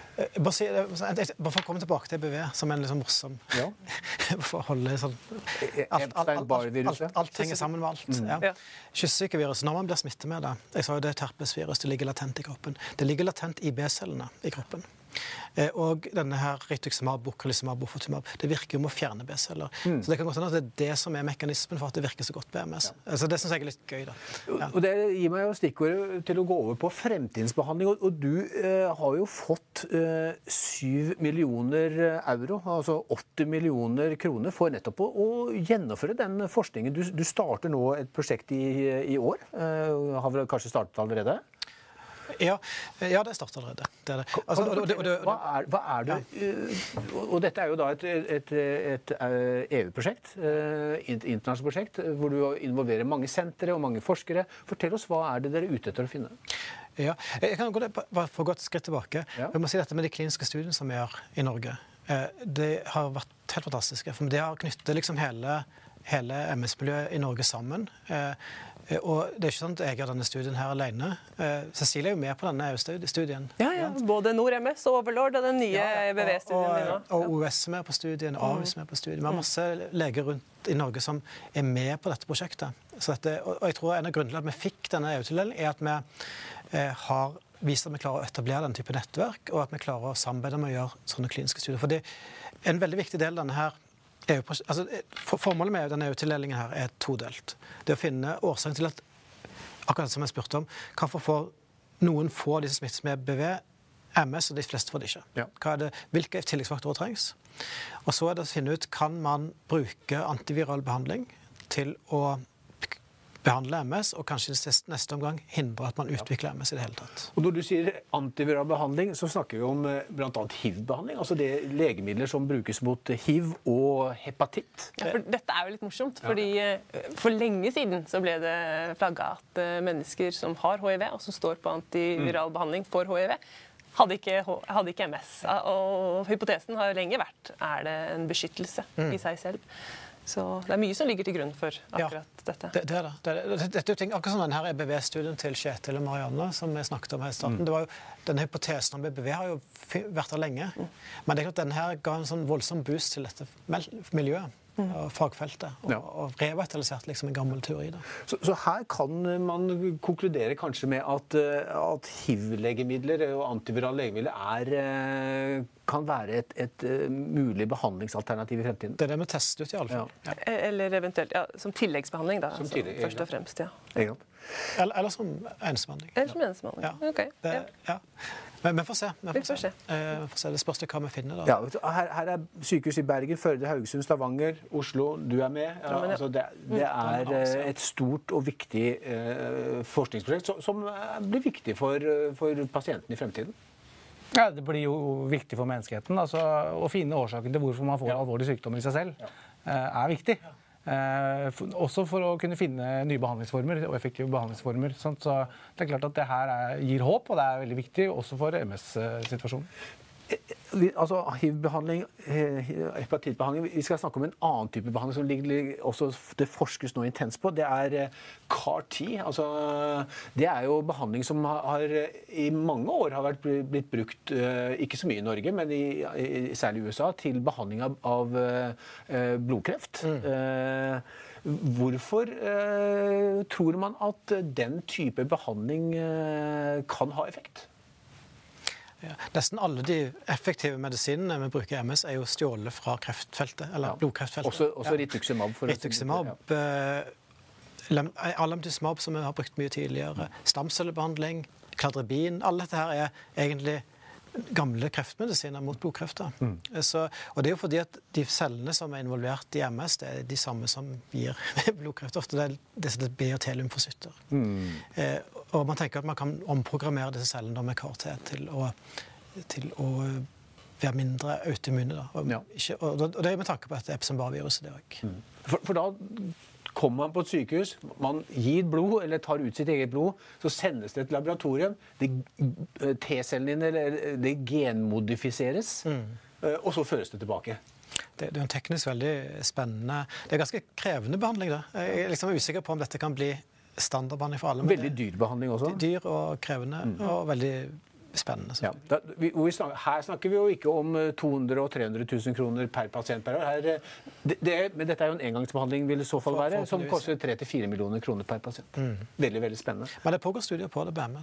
Bare for å komme tilbake til EBV, som er en litt sånn morsom for å holde sånn alt henger sammen med alt. Kyssesykevirus, når man blir smittet med det, jeg sa jo det er et herpesvirus, det ligger latent i kroppen. Det ligger latent i B-cellene i kroppen. Og denne her rituximab, broccolizumab, bofotumab, det virker jo med å fjerne B-celler. Så det kan godt hende at det er det som er mekanismen for at det virker så godt på MS. Altså det synes jeg er litt gøy da. Og det gir meg jo stikkordet til å gå over på fremtidsbehandling, og du har jo fått 7 millioner euro, altså 80 millioner kroner, for nettopp å gjennomføre den forskningen. Du starter nå et prosjekt i år, har vel kanskje startet allerede? Ja, det startet allerede. Det er det. Altså, hva er det? Og dette er jo da et EU-prosjekt, internasjonalt prosjekt, hvor du involverer mange sentre og mange forskere. Fortell oss, hva er det dere er ute etter å finne? Ja, jeg kan gå for godt skritt tilbake. Jeg må si dette med de kliniske studiene som vi gjør i Norge. Det har vært helt fantastiske, for det har knyttet liksom hele MS-miljøet i Norge sammen. Og det er ikke sånn at jeg gjør denne studien her alene. Cecilie er jo med på denne studien. Ja, både Nord-MS og Overlord og den nye EBV-studien nå. Og OUS er med på studien, Ahus er med på studien. Vi har masse leger rundt i Norge som er med på dette prosjektet. Og jeg tror en av grunnene til at vi fikk denne EU-tildelingen er at vi har vist at vi klarer å etablere den type nettverk, og at vi klarer å samarbeide med å gjøre sånne kliniske studier. For det er en veldig viktig del av denne her formålet med denne EU-tildelingen her er todelt. Det å finne årsaken til at, akkurat som jeg spurte om, hvorfor får noen få av disse smittes med BV, MS, og de fleste får det ikke. Hvilke tilleggsfaktorer trengs? Og så er det å finne ut, kan man bruke antiviral behandling til å behandle MS, og kanskje i neste omgang hindre at man utvikler MS i det hele tatt. Og når du sier antiviral behandling, så snakker vi om blant annet HIV-behandling, altså det legemidler som brukes mot HIV og hepatitt. Ja, for dette er jo litt morsomt, fordi for lenge siden så ble det flagget at mennesker som har HIV, og som står på antiviral behandling for HIV, hadde ikke MS. Og hypotesen har lenge vært, er det en beskyttelse i seg selv? Så det er mye som ligger til grunn for akkurat dette. Det er det. Dette er jo ting, akkurat som denne EBV-studien til Kjetil og Marianne, som vi snakket om her i starten. Denne hypotesen om EBV har jo vært der lenge. Men det er klart at denne her ga en sånn voldsom boost til dette miljøet. Og fagfeltet, og revitalisert liksom en gammel teori. Så her kan man konkludere kanskje med at HIV-legemidler og antivirale legemidler kan være et mulig behandlingsalternativ i fremtiden? Det er det vi testet ut i alle fall. Ja. Eller eventuelt som tilleggsbehandling da, først og fremst, Eller som enestebehandling. Eller som enestebehandling, ok. Men vi får se. Det spørs hva vi finner da. Her er sykehus i Bergen, Førde, Haugesund, Stavanger, Oslo. Du er med. Altså det er et stort og viktig forskningsprosjekt som blir viktig for pasienten i fremtiden. Ja, det blir jo viktig for menneskeheten. Altså, å finne årsaken til hvorfor man får alvorlige sykdommer i seg selv, er viktig. Også for å kunne finne nye behandlingsformer og effektive behandlingsformer. Så det er klart at det her gir håp, og det er veldig viktig også for MS-situasjonen. Altså HIV-behandling, hepatittbehandling, vi skal snakke om en annen type behandling som også det forskes nå intenst på. Det er CAR-T. Altså, det er jo behandling som i mange år har blitt brukt, ikke så mye i Norge, men særlig i USA, til behandling av blodkreft. Hvorfor tror man at den type behandling kan ha effekt? Nesten alle de effektive medisinene vi bruker i MS er jo stjålet fra kreftfeltet, eller blodkreftfeltet. Også rituximab. Rituximab, alemtuzumab, som vi har brukt mye tidligere, stamcellebehandling, kladribin, alle dette her er egentlig gamle kreftmedisiner mot blodkrefter. Og det er jo fordi at de cellene som er involvert i MS, det er de samme som gir blodkreft. Ofte det er disse B- og T-lymfocytter. Og man tenker at man kan omprogrammere disse cellene med CAR-T til å være mindre autoimmune. Og det er med tanke på dette Epstein-Barr-viruset. For da kommer man på et sykehus, man gir blod, eller tar ut sitt eget blod, så sendes det til laboratorium, T-cellene det genmodifiseres, og så føres det tilbake. Det er en teknisk veldig spennende. Det er ganske krevende behandling da. Jeg er liksom usikker på om dette kan bli standardbehandling for alle. Veldig dyr behandling også. Dyr og krevende, og veldig spennende. Her snakker vi jo ikke om 200 og 300 000 kroner per pasient per år. Men dette er jo en engangsbehandling, vil det i så fall være, som koster 3-4 millioner kroner per pasient. Veldig, veldig spennende. Men det pågår studier på det på MS.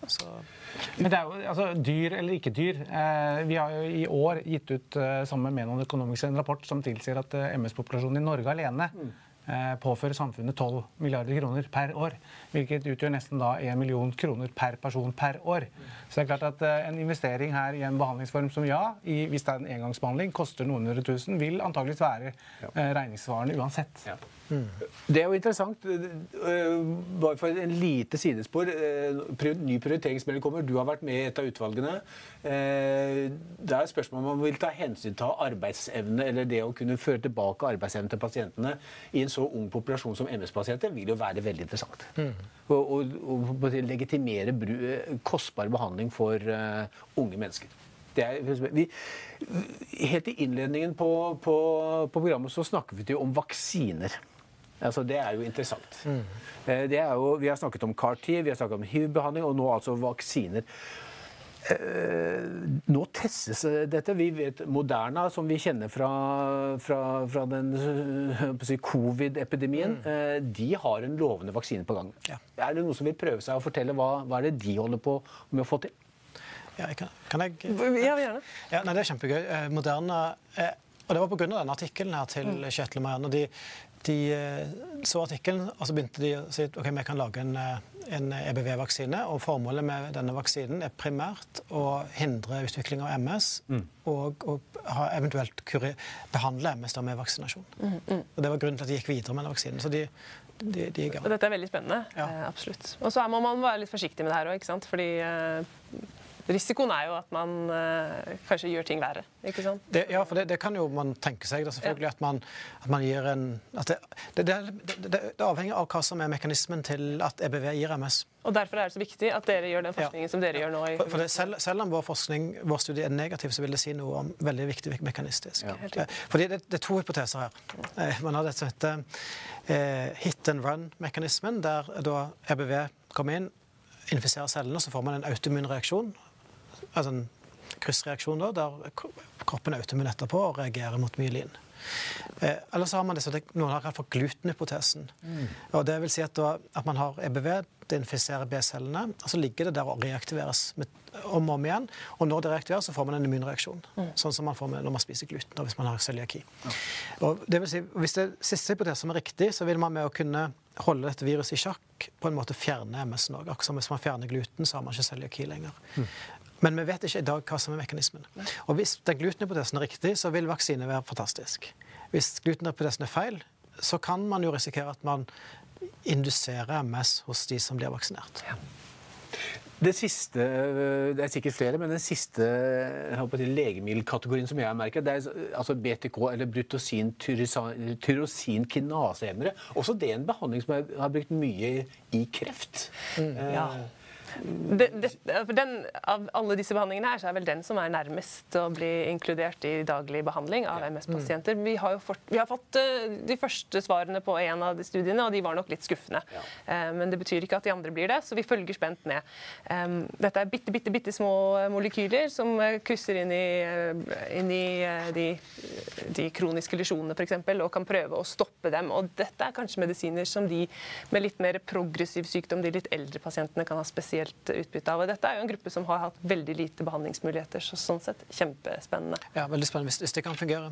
Men det jo, altså, dyr eller ikke dyr. Vi har jo i år gitt ut sammen med Menon Economics en rapport som tilsier at MS-populasjonen i Norge alene påfører samfunnet 12 milliarder kroner per år, hvilket utgjør nesten da 1 million kroner per person per år. Så det klart at en investering her i en behandlingsform som hvis det en engangsbehandling, koster noen 100 000, vil antageligvis være regningssvarende uansett. Ja. Det jo interessant. Bare for en lite sidespor. Ny prioriteringsmelding kommer. Du har vært med i et av utvalgene. Det spørsmål om man vil ta hensyn til arbeidsevne, eller det å kunne føre tilbake arbeidsevne til pasientene i en så ung populasjon som MS-pasienter, vil jo være veldig interessant. Og legitimere kostbar behandling for unge mennesker. Helt i innledningen på programmet så snakker vi om vaksiner. Altså, det jo interessant. Vi har snakket om CAR-T, vi har snakket om HIV-behandling, og nå altså vaksiner. Nå testes dette. Vi vet Moderna, som vi kjenner fra den covid-epidemien, de har en lovende vaksine på gang. Ja. Det noen som vil prøve seg å fortelle hva det de holder på med å få til? Ja, kan jeg? Ja, gjerne. Ja, nei, det kjempegøy. Moderna, og det var på grunn av denne artikkelen her til Kjetil og Marianne, de så artikkelen, og så begynte de å si at vi kan lage en EBV-vaksine, og formålet med denne vaksinen primært å hindre utvikling av MS og eventuelt behandle MS med vaksinasjon. Og det var grunnen til at de gikk videre med denne vaksinen. Så de og dette veldig spennende, absolutt. Og så må man være litt forsiktig med det her også, ikke sant? Fordi risikoen jo at man kanskje gjør ting verre, ikke sant? Ja, for det kan jo man tenke seg, selvfølgelig, at man gir en... Det avhenger av hva som mekanismen til at EBV gir MS. Og derfor det så viktig at dere gjør den forskningen som dere gjør nå. For selv om vår studie negativ, så vil det si noe om veldig viktig mekanistisk. Ja. Fordi det 2 hypoteser her. Man har det som heter hit-and-run-mekanismen, der da EBV kommer inn, infiserer cellene, så får man en autoimmun reaksjon, altså en kryssreaksjon da, der kroppen autoimmun etterpå og reagerer mot myelin. Eller så har man det som noen har kalt for glutenhypotesen. Og det vil si at man har EBV, det infiserer B-cellene, og så ligger det der og reaktiveres om og om igjen. Og når det reaktiveres, så får man en immunreaksjon. Sånn som man får når man spiser gluten, da, hvis man har cøliaki. Og det vil si, hvis det siste hypotesen riktig, så vil man med å kunne holde dette viruset i sjakk, på en måte fjerne MS-en også. Akkurat som hvis man fjerner gluten, så har man ikke cøliaki lenger. Men vi vet ikke i dag hva som mekanismen. Og hvis den glutenhypotesen riktig, så vil vaksine være fantastisk. Hvis glutenhypotesen feil, så kan man jo risikere at man induserer MS hos de som blir vaksinert. Ja. Det siste, det sikkert flere, men den siste legemiddelkategorien som jeg har merket, det altså BTK, eller brutosin tyrosin kinasehemmere. Også det en behandling som har brukt mye i kreft. Ja. Av alle disse behandlingene her, så vel den som nærmest å bli inkludert i daglig behandling av MS-pasienter. Vi har fått de første svarene på en av de studiene, og de var nok litt skuffende. Men det betyr ikke at de andre blir det, så vi følger spent med. Dette bitte små molekyler som krysser inn i de kroniske lesjonene, for eksempel, og kan prøve å stoppe dem. Og dette kanskje medisiner som de med litt mer progressiv sykdom, de litt eldre pasientene kan ha spesielt utbytte av. Og dette jo en gruppe som har hatt veldig lite behandlingsmuligheter, så sånn sett kjempespennende. Ja, veldig spennende hvis det kan fungere.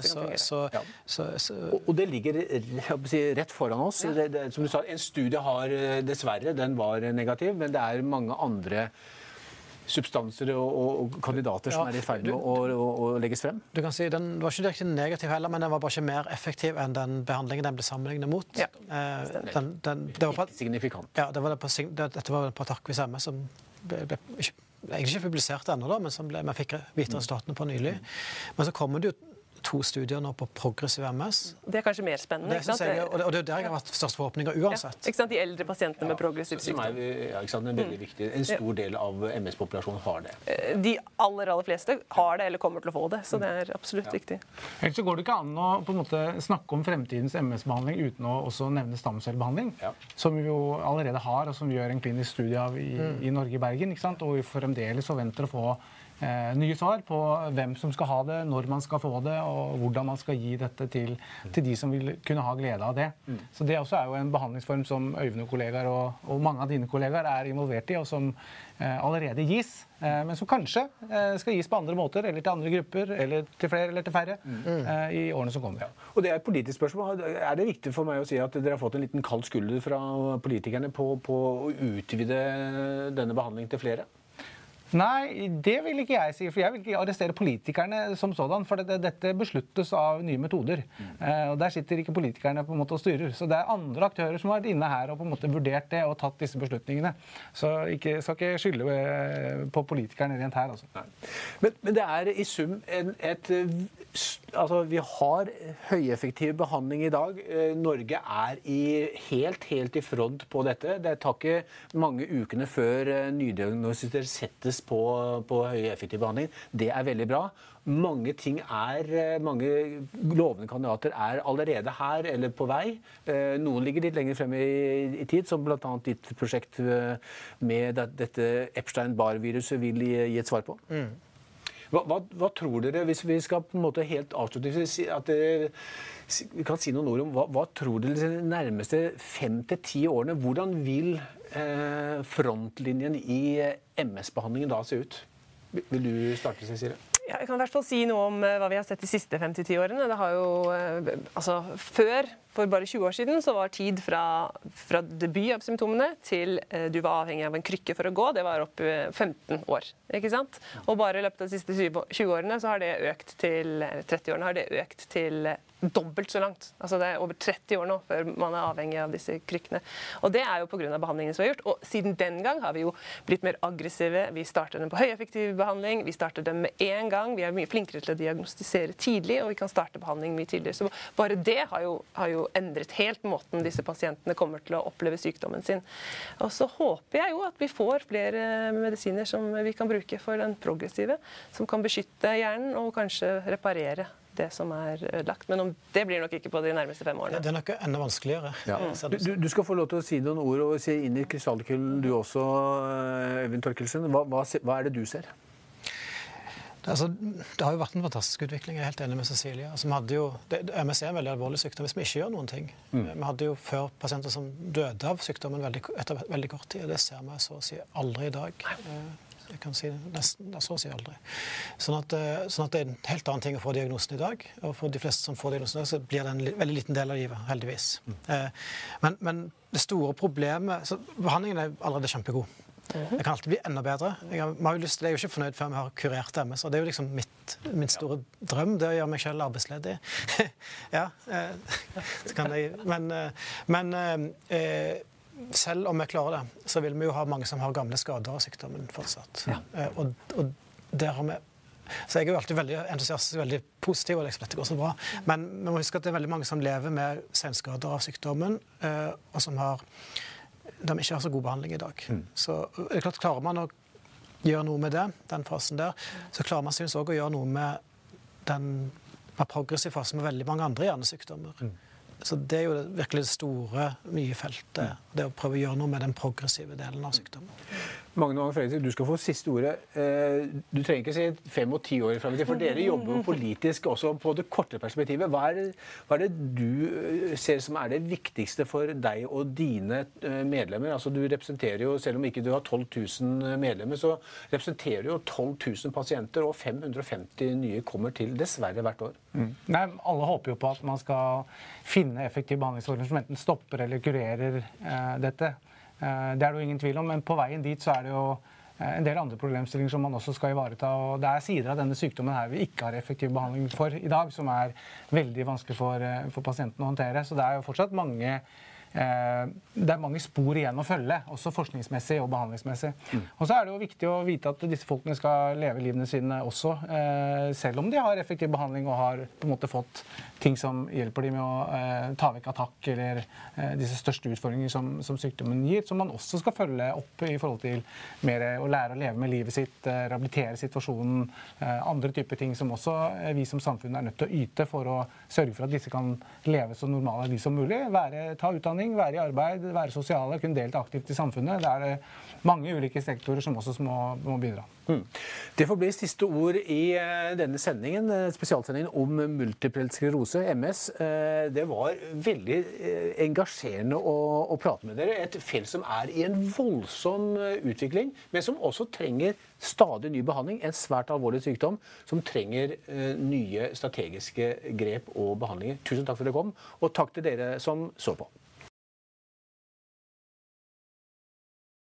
Og det ligger rett foran oss. Som du sa, en studie har dessverre, den var negativ, men det mange andre substanser og kandidater som i ferd med å legges frem. Du kan si, den var ikke direkte negativ heller, men den var bare ikke mer effektiv enn den behandlingen den ble sammenlignet mot. Ja. Det var ikke signifikant. Ja, dette var på Takvis MS som ble egentlig ikke publisert ennå, men som vi fikk vite resultatene på nylig. Men så kommer det jo 2 studier nå på progressiv MS. Det kanskje mer spennende, ikke sant? Og det der jeg har hatt største forhåpninger uansett. Ja, ikke sant? De eldre pasientene med progressiv sykdom. Ikke sant? En veldig viktig. En stor del av MS-populasjonen har det. De aller fleste har det eller kommer til å få det, så det absolutt viktig. Ellers så går det ikke an å på en måte snakke om fremtidens MS-behandling uten å også nevne stamcellbehandling, som vi jo allerede har, og som vi gjør en klinisk studie av i Norge i Bergen, ikke sant? Og vi fremdeles forventer å få nye svar på hvem som skal ha det, når man skal få det, og hvordan man skal gi dette til de som vil kunne ha glede av det. Så det også jo en behandlingsform som Øyvind og kollegaer og mange av dine kollegaer involvert i, og som allerede gis, men som kanskje skal gis på andre måter, eller til andre grupper, eller til flere eller til færre, i årene som kommer. Ja. Og det et politisk spørsmål. Det viktig for meg å si at dere har fått en liten kald skulder fra politikerne på å utvide denne behandlingen til flere? Nei, det vil ikke jeg si, for jeg vil ikke arrestere politikerne som sådan, for dette besluttes av nye metoder. Og der sitter ikke politikerne på en måte og styrer. Så det andre aktører som har vært inne her og på en måte vurdert det og tatt disse beslutningene. Så skal ikke skylde på politikerne rent her, altså. Men det i sum altså vi har høyeffektiv behandling i dag. Norge helt i front på dette. Det tar ikke mange ukene før nydiagnoser settes på høyeffektiv behandling. Det veldig bra. Mange lovende kandidater allerede her eller på vei. Noen ligger litt lenger frem i tid, som blant annet ditt prosjekt med dette Epstein-Barr-viruset vil gi et svar på. Hva tror dere, hvis vi skal på en måte helt avslutningsvis vi kan si noen ord om, hva tror dere de nærmeste 5 til 10 årene, hvordan vil frontlinjen i MS-behandlingen da se ut? Vil du starte, Cecilie? Ja, jeg kan i hvert fall si noe om hva vi har sett de siste 5 til 10 årene. Det har jo, for bare 20 år siden, så var tid fra debut av symptomene til du var avhengig av en krykke for å gå. Det var opp 15 år, ikke sant? Og bare i løpet av de siste 20 årene så har det økt til 30 årene har det økt til dobbelt så langt. Altså det over 30 år nå før man avhengig av disse krykkene. Og det jo på grunn av behandlingen som vi har gjort. Og siden den gang har vi jo blitt mer aggressive. Vi starter dem på høyeffektiv behandling. Vi starter dem med en gang. Vi mye flinkere til å diagnostisere tidlig, og vi kan starte behandling mye tidligere. Så bare det har jo endret helt måten disse pasientene kommer til å oppleve sykdommen sin. Og så håper jeg jo at vi får flere medisiner som vi kan bruke for den progressive, som kan beskytte hjernen og kanskje reparere det som ødelagt. Men det blir nok ikke på de nærmeste 5 årene. Det nok enda vanskeligere. Ja. Du skal få lov til å si noen ord og se inn i krystallkulen du også, Øyvind Torkelsen. Hva det du ser? Det har jo vært en fantastisk utvikling. Jeg helt enig med Cecilie. Vi hadde jo, MS en veldig alvorlig sykdom hvis vi ikke gjør noen ting. Vi hadde jo før pasienter som døde av sykdommen etter veldig kort tid, og det ser vi så å si aldri i dag. Jeg kan si nesten, så å si aldri. Sånn at det en helt annen ting å få diagnosen i dag, og for de fleste som får diagnosen i dag, så blir det en veldig liten del av livet, heldigvis. Men det store problemet, så behandlingen allerede kjempegod. Det kan alltid bli enda bedre. Jeg er jo ikke fornøyd før vi har kurert MS, og det jo liksom min store drøm, det å gjøre meg selv arbeidsledig. Ja, så kan jeg, men selv om vi klarer det, så vil vi jo ha mange som har gamle skader av sykdommen fortsatt. Ja. Og der har vi... Så jeg jo alltid veldig entusiastisk, veldig positiv, og dette går så bra. Men vi må huske at det veldig mange som lever med senskader av sykdommen, og som de ikke har så god behandling i dag. Så klart, klarer man å gjøre noe med det, den fasen der, så klarer man synes også å gjøre noe med den progressive fasen med veldig mange andre hjernesykdommer. Så det jo virkelig det store, nye feltet, det å prøve å gjøre noe med den progressive delen av sykdommen. Magne Wang Fredriksen, du skal få siste ordet. Du trenger ikke si 5 og 10 år frem, for dere jobber jo politisk også på det korte perspektivet. Hva det du ser som det viktigste for deg og dine medlemmer? Altså, du representerer jo, selv om ikke du har 12 000 medlemmer, så representerer du jo 12 000 pasienter, og 550 nye kommer til dessverre hvert år. Nei, alle håper jo på at man skal finne effektive behandlingsformer som enten stopper eller kurerer dette. Det det jo ingen tvil om, men på veien dit så det jo en del andre problemstillinger som man også skal ivareta. Og det sider av denne sykdommen her vi ikke har effektiv behandling for i dag, som veldig vanskelig for pasienten å håndtere. Så det jo fortsatt mange det mange spor igjen å følge, også forskningsmessig og behandlingsmessig. Og så det jo viktig å vite at disse folkene skal leve livene sine også, selv om de har effektiv behandling og har på en måte fått ting som hjelper dem med å ta vekk attakk eller disse største utfordringer som sykdommen gir, som man også skal følge opp i forhold til mer å lære å leve med livet sitt, rehabilitere situasjonen, andre typer ting som også vi som samfunn nødt til å yte for å sørge for at disse kan leve så normale liv som mulig, ta utdanning, utdanning, være i arbeid, være sosiale, kunne delta aktivt i samfunnet. Det det mange ulike sektorer som også må bidra. Det får bli siste ord i denne sendingen, spesialsendingen om multiple sklerose, MS. Det var veldig engasjerende å prate med dere. Et felt som i en voldsom utvikling, men som også trenger stadig ny behandling. En svært alvorlig sykdom som trenger nye strategiske grep og behandlinger. Tusen takk for at dere kom, og takk til dere som så på.